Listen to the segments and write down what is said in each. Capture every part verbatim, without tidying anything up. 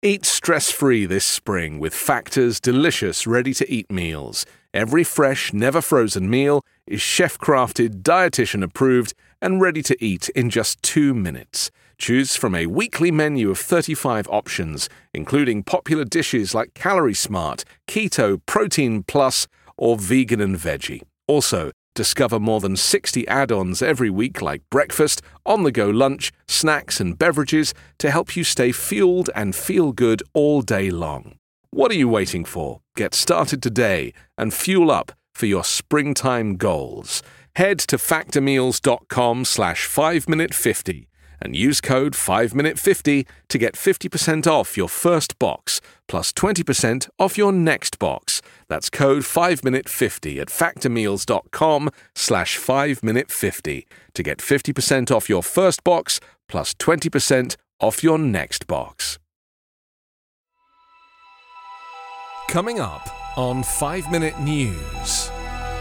Eat stress-free this spring with Factor's delicious ready-to-eat meals. Every fresh, never-frozen meal is chef-crafted, dietitian-approved, and ready to eat in just two minutes. Choose from a weekly menu of thirty-five options, including popular dishes like Calorie Smart, Keto, Protein Plus, or Vegan and Veggie. Also, discover more than sixty add-ons every week like breakfast, on-the-go lunch, snacks and beverages to help you stay fueled and feel good all day long. What are you waiting for? Get started today and fuel up for your springtime goals. Head to factormeals.com slash 5minute50 and use code five minute fifty to get fifty percent off your first box plus twenty percent off your next box. That's code five minute fifty at factormeals.com slash 5minute50 to get fifty percent off your first box plus twenty percent off your next box. Coming up on five minute News.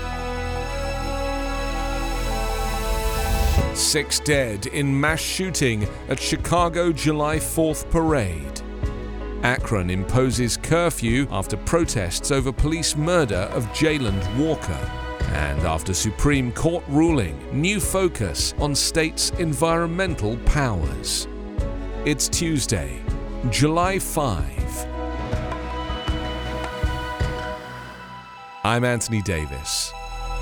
Six dead in mass shooting at Chicago July fourth parade. Akron imposes curfew after protests over police murder of Jayland Walker. And after Supreme Court ruling, new focus on states' environmental powers. It's Tuesday, July fifth. I'm Anthony Davis.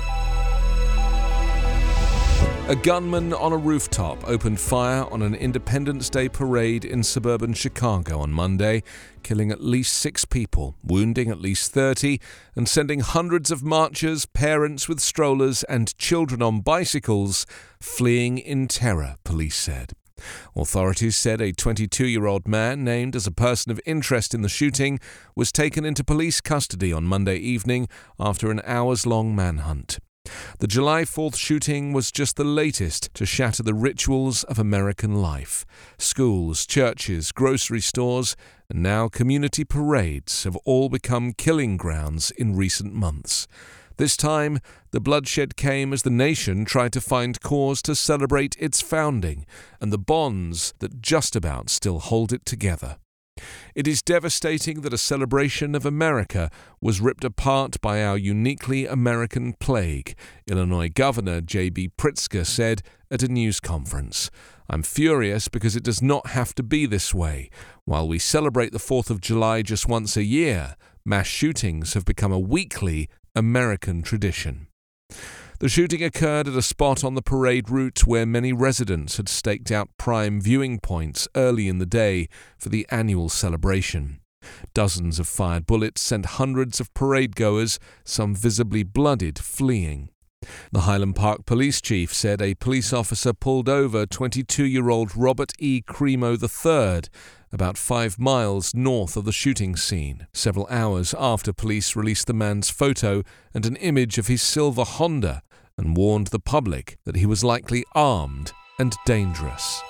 A gunman on a rooftop opened fire on an Independence Day parade in suburban Chicago on Monday, killing at least six people, wounding at least thirty, and sending hundreds of marchers, parents with strollers, and children on bicycles fleeing in terror, police said. Authorities said a twenty-two-year-old man, named as a person of interest in the shooting, was taken into police custody on Monday evening after an hours-long manhunt. The July fourth shooting was just the latest to shatter the rituals of American life. Schools, churches, grocery stores, and now community parades have all become killing grounds in recent months. This time, the bloodshed came as the nation tried to find cause to celebrate its founding and the bonds that just about still hold it together. It is devastating that a celebration of America was ripped apart by our uniquely American plague, Illinois Governor J B Pritzker said at a news conference. I'm furious because it does not have to be this way. While we celebrate the fourth of July just once a year, mass shootings have become a weekly American tradition. The shooting occurred at a spot on the parade route where many residents had staked out prime viewing points early in the day for the annual celebration. Dozens of fired bullets sent hundreds of parade-goers, some visibly bloodied, fleeing. The Highland Park police chief said a police officer pulled over twenty-two-year-old Robert E. Cremo the third about five miles north of the shooting scene, several hours after police released the man's photo and an image of his silver Honda and warned the public that he was likely armed and dangerous.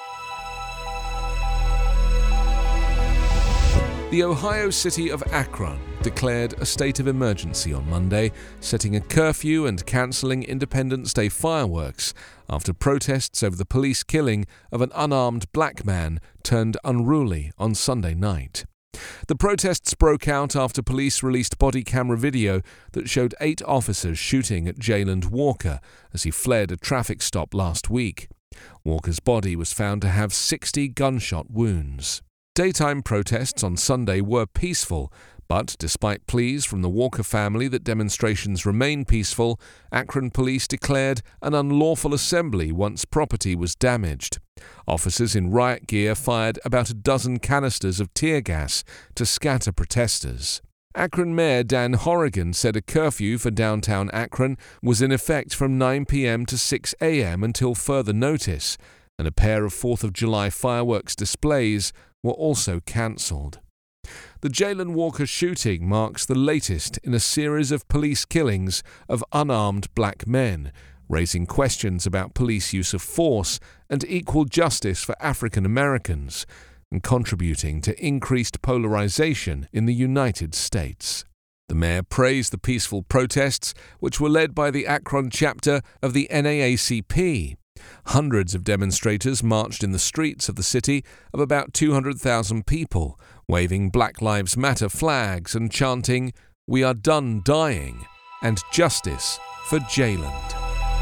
The Ohio city of Akron declared a state of emergency on Monday, setting a curfew and cancelling Independence Day fireworks after protests over the police killing of an unarmed black man turned unruly on Sunday night. The protests broke out after police released body camera video that showed eight officers shooting at Jayland Walker as he fled a traffic stop last week. Walker's body was found to have sixty gunshot wounds. Daytime protests on Sunday were peaceful, but despite pleas from the Walker family that demonstrations remain peaceful, Akron police declared an unlawful assembly once property was damaged. Officers in riot gear fired about a dozen canisters of tear gas to scatter protesters. Akron Mayor Dan Horrigan said a curfew for downtown Akron was in effect from nine p.m. to six a.m. until further notice, and a pair of fourth of July fireworks displays were also cancelled. The Jayland Walker shooting marks the latest in a series of police killings of unarmed black men, raising questions about police use of force and equal justice for African Americans, and contributing to increased polarization in the United States. The mayor praised the peaceful protests, which were led by the Akron chapter of the N double A C P. Hundreds of demonstrators marched in the streets of the city of about two hundred thousand people, waving Black Lives Matter flags and chanting, "We are done dying," and "Justice for Jayland."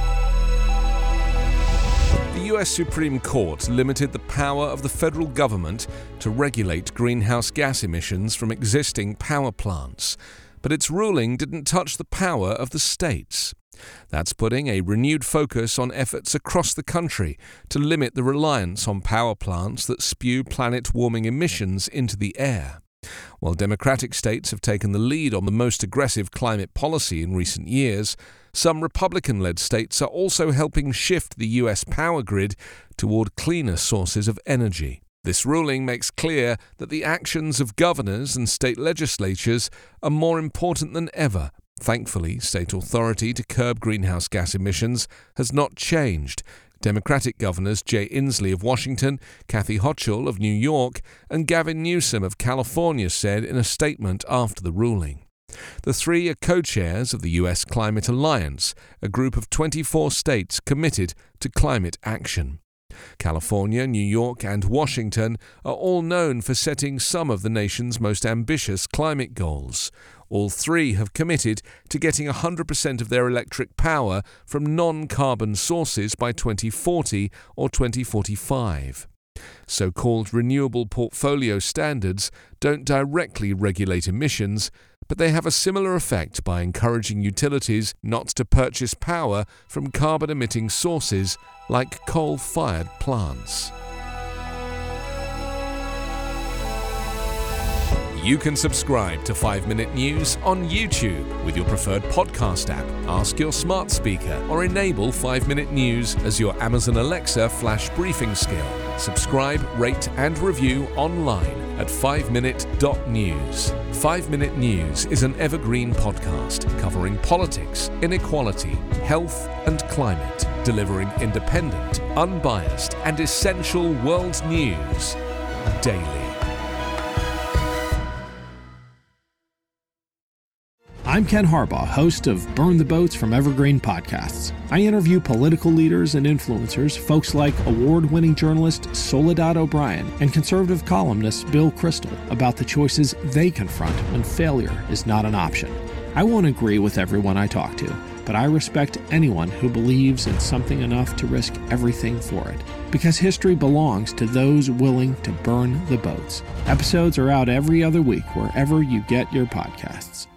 The U S Supreme Court limited the power of the federal government to regulate greenhouse gas emissions from existing power plants, but its ruling didn't touch the power of the states. That's putting a renewed focus on efforts across the country to limit the reliance on power plants that spew planet-warming emissions into the air. While Democratic states have taken the lead on the most aggressive climate policy in recent years, some Republican-led states are also helping shift the U S power grid toward cleaner sources of energy. This ruling makes clear that the actions of governors and state legislatures are more important than ever. Thankfully, state authority to curb greenhouse gas emissions has not changed. Democratic governors Jay Inslee of Washington, Kathy Hochul of New York, and Gavin Newsom of California said in a statement after the ruling. The three are co-chairs of the U S Climate Alliance, a group of twenty-four states committed to climate action. California, New York, and Washington are all known for setting some of the nation's most ambitious climate goals. All three have committed to getting one hundred percent of their electric power from non-carbon sources by twenty forty or twenty forty-five. So-called renewable portfolio standards don't directly regulate emissions, but they have a similar effect by encouraging utilities not to purchase power from carbon-emitting sources like coal-fired plants. You can subscribe to five minute News on YouTube with your preferred podcast app. Ask your smart speaker or enable five minute News as your Amazon Alexa flash briefing skill. Subscribe, rate and review online at five minute dot news. five minute News is an evergreen podcast covering politics, inequality, health and climate, delivering independent, unbiased and essential world news daily. I'm Ken Harbaugh, host of Burn the Boats from Evergreen Podcasts. I interview political leaders and influencers, folks like award-winning journalist Soledad O'Brien and conservative columnist Bill Kristol, about the choices they confront when failure is not an option. I won't agree with everyone I talk to, but I respect anyone who believes in something enough to risk everything for it. Because history belongs to those willing to burn the boats. Episodes are out every other week wherever you get your podcasts.